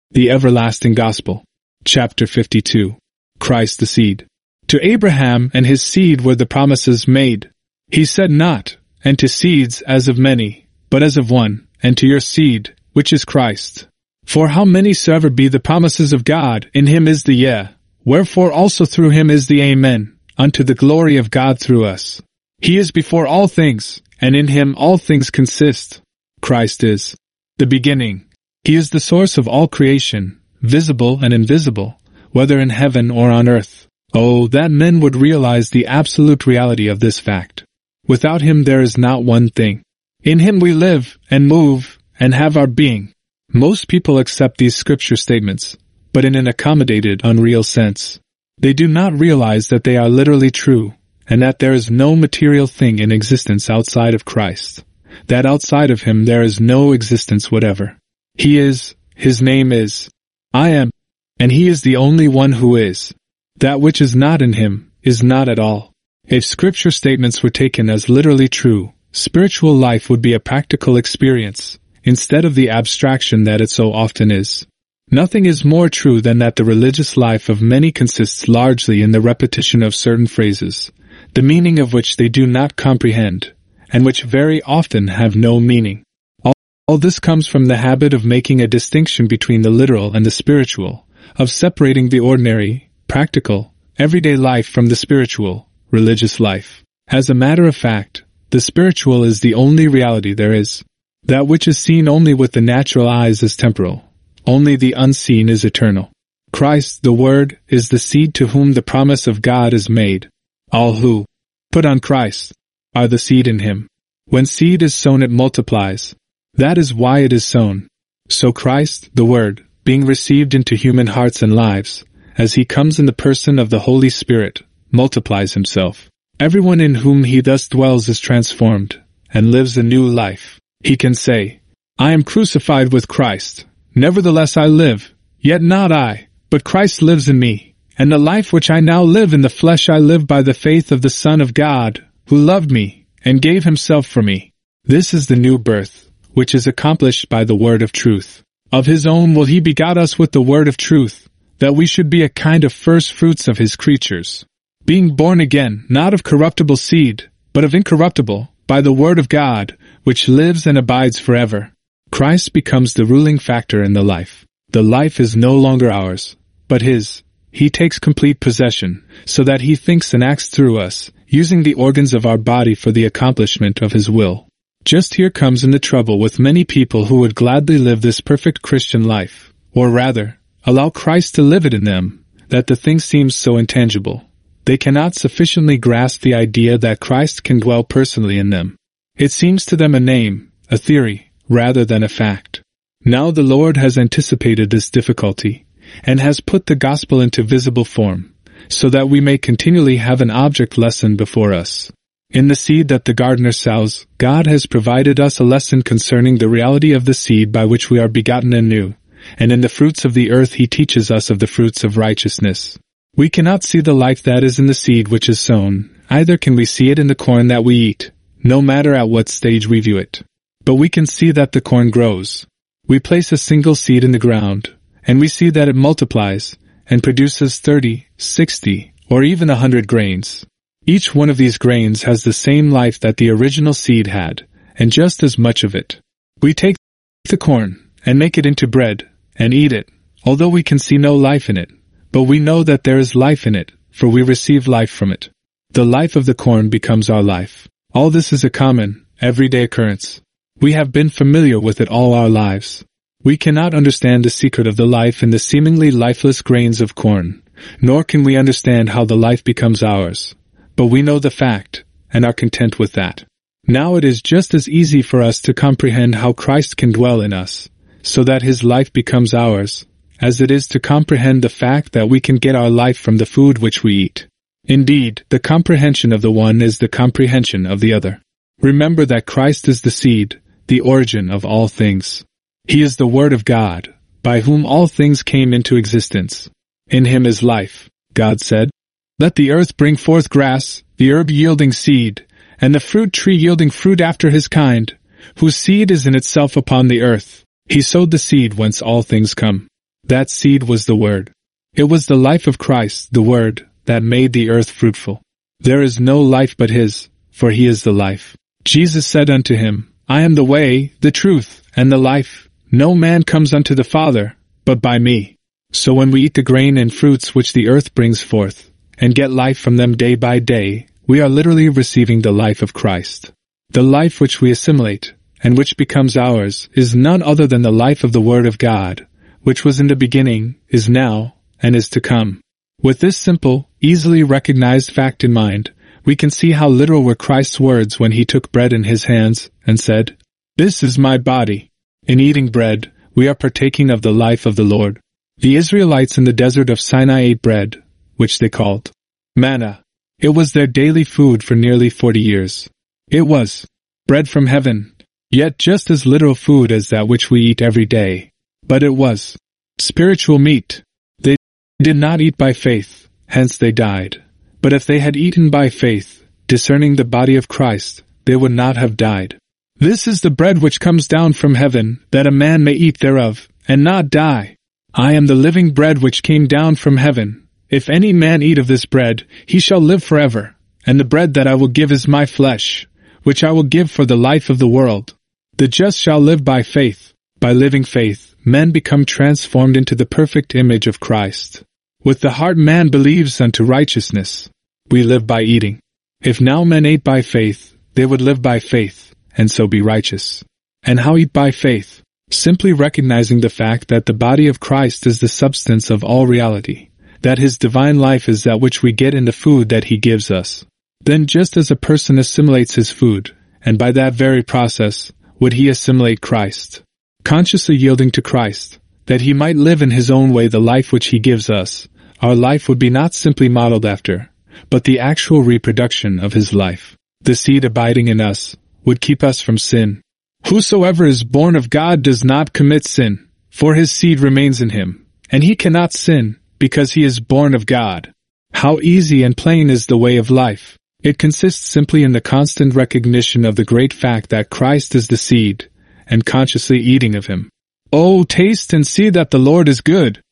The Everlasting Gospel. Chapter 52. Christ the Seed. To Abraham and his seed were the promises made. He said not, and to seeds as of many, but as of one, and to your seed, which is Christ. For how many soever be the promises of God, in him is the yea, wherefore also through him is the amen, unto the glory of God through us. He is before all things, and in him all things consist. Christ is the beginning. He is the source of all creation, visible and invisible, whether in heaven or on earth. Oh, that men would realize the absolute reality of this fact. Without him there is not one thing. In him we live, and move, and have our being. Most people accept these scripture statements, but in an accommodated, unreal sense. They do not realize that they are literally true, and that there is no material thing in existence outside of Christ. That outside of him there is no existence whatever. He is, his name is, I am, and he is the only one who is. That which is not in him is not at all. If scripture statements were taken as literally true, spiritual life would be a practical experience, instead of the abstraction that it so often is. Nothing is more true than that the religious life of many consists largely in the repetition of certain phrases, the meaning of which they do not comprehend, and which very often have no meaning. All this comes from the habit of making a distinction between the literal and the spiritual, of separating the ordinary, practical, everyday life from the spiritual, religious life. As a matter of fact, the spiritual is the only reality there is. That which is seen only with the natural eyes is temporal. Only the unseen is eternal. Christ, the Word, is the seed to whom the promise of God is made. All who put on Christ are the seed in him. When seed is sown it multiplies. That is why it is sown. So Christ, the Word, being received into human hearts and lives, as he comes in the person of the Holy Spirit, multiplies himself. Everyone in whom he thus dwells is transformed, and lives a new life. He can say, I am crucified with Christ. Nevertheless I live, yet not I, but Christ lives in me. And the life which I now live in the flesh I live by the faith of the Son of God, who loved me, and gave himself for me. This is the new birth, which is accomplished by the word of truth. Of his own will he begot us with the word of truth, that we should be a kind of first fruits of his creatures. Being born again, not of corruptible seed, but of incorruptible, by the word of God, which lives and abides forever. Christ becomes the ruling factor in the life. The life is no longer ours, but his. He takes complete possession, so that he thinks and acts through us, using the organs of our body for the accomplishment of his will. Just here comes in the trouble with many people who would gladly live this perfect Christian life, or rather, allow Christ to live it in them, that the thing seems so intangible. They cannot sufficiently grasp the idea that Christ can dwell personally in them. It seems to them a name, a theory, rather than a fact. Now the Lord has anticipated this difficulty, and has put the gospel into visible form, so that we may continually have an object lesson before us. In the seed that the gardener sows, God has provided us a lesson concerning the reality of the seed by which we are begotten anew, and in the fruits of the earth he teaches us of the fruits of righteousness. We cannot see the life that is in the seed which is sown, either can we see it in the corn that we eat, no matter at what stage we view it. But we can see that the corn grows. We place a single seed in the ground, and we see that it multiplies, and produces 30, 60, or even 100 grains. Each one of these grains has the same life that the original seed had, and just as much of it. We take the corn, and make it into bread, and eat it, although we can see no life in it. But we know that there is life in it, for we receive life from it. The life of the corn becomes our life. All this is a common, everyday occurrence. We have been familiar with it all our lives. We cannot understand the secret of the life in the seemingly lifeless grains of corn, nor can we understand how the life becomes ours. But we know the fact, and are content with that. Now it is just as easy for us to comprehend how Christ can dwell in us, so that his life becomes ours, as it is to comprehend the fact that we can get our life from the food which we eat. Indeed, the comprehension of the one is the comprehension of the other. Remember that Christ is the seed, the origin of all things. He is the Word of God, by whom all things came into existence. In him is life, God said. Let the earth bring forth grass, the herb yielding seed, and the fruit tree yielding fruit after his kind, whose seed is in itself upon the earth. He sowed the seed whence all things come. That seed was the Word. It was the life of Christ, the Word, that made the earth fruitful. There is no life but His, for He is the life. Jesus said unto him, I am the way, the truth, and the life. No man comes unto the Father, but by me. So when we eat the grain and fruits which the earth brings forth, and get life from them day by day, we are literally receiving the life of Christ. The life which we assimilate, and which becomes ours, is none other than the life of the Word of God, which was in the beginning, is now, and is to come. With this simple, easily recognized fact in mind, we can see how literal were Christ's words when He took bread in His hands and said, This is my body. In eating bread, we are partaking of the life of the Lord. The Israelites in the desert of Sinai ate bread, which they called manna. It was their daily food for nearly 40 years. It was bread from heaven, yet just as literal food as that which we eat every day. But it was spiritual meat. They did not eat by faith, hence they died. But if they had eaten by faith, discerning the body of Christ, they would not have died. This is the bread which comes down from heaven, that a man may eat thereof, and not die. I am the living bread which came down from heaven. If any man eat of this bread, he shall live forever. And the bread that I will give is my flesh, which I will give for the life of the world. The just shall live by faith. By living faith, men become transformed into the perfect image of Christ. With the heart man believes unto righteousness. We live by eating. If now men ate by faith, they would live by faith, and so be righteous. And how eat by faith? Simply recognizing the fact that the body of Christ is the substance of all reality, that His divine life is that which we get in the food that He gives us. Then just as a person assimilates his food, and by that very process, would he assimilate Christ. Consciously yielding to Christ, that He might live in His own way the life which He gives us, our life would be not simply modeled after, but the actual reproduction of His life. The seed abiding in us would keep us from sin. Whosoever is born of God does not commit sin, for his seed remains in him, and he cannot sin, because he is born of God. How easy and plain is the way of life. It consists simply in the constant recognition of the great fact that Christ is the seed, and consciously eating of Him. Oh, taste and see that the Lord is good.